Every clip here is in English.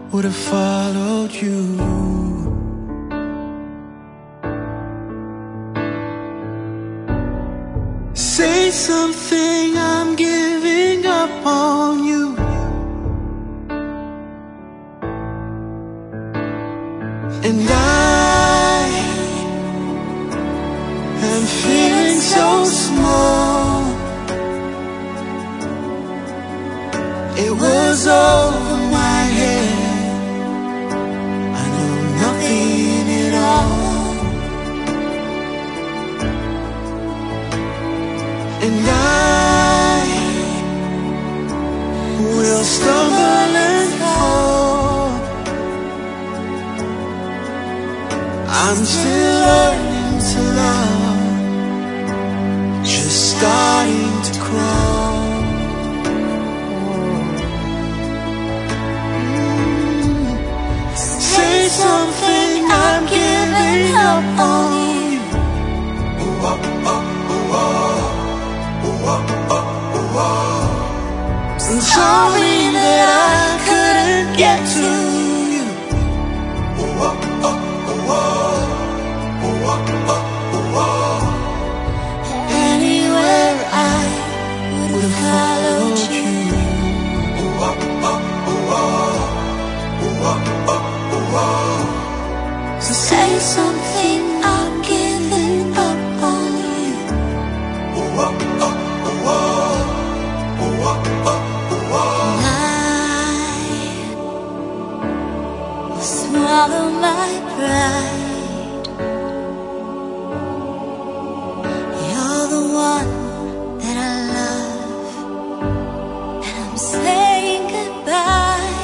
would have followed you. Say something, I'm giving up on you. And I am feeling so small. It was over my head, I know nothing at all. And I will stumble and fall. I'm still learning to love, just starting to crawl. Say something, I'm giving up on you. I'm sorry that I couldn't get to you. Anywhere I would have followed you. So say something, I'm giving up on you. I will swallow my pride. You're the one that I love, and I'm saying goodbye.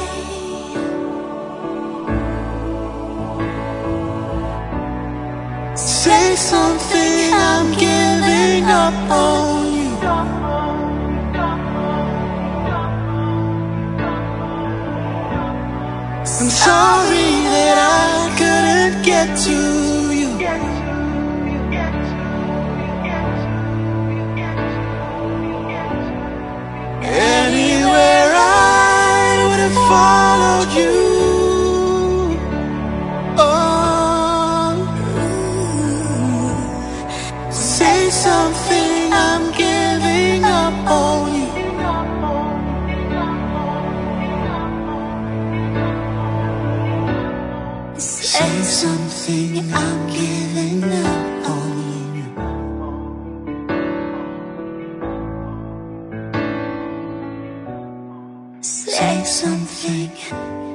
Say something, I'm giving up on you. I'm sorry that I couldn't get to you. Anywhere I would have followed you. Oh, say something, I'm giving up on you. Say something, I'm giving up on you. Say something.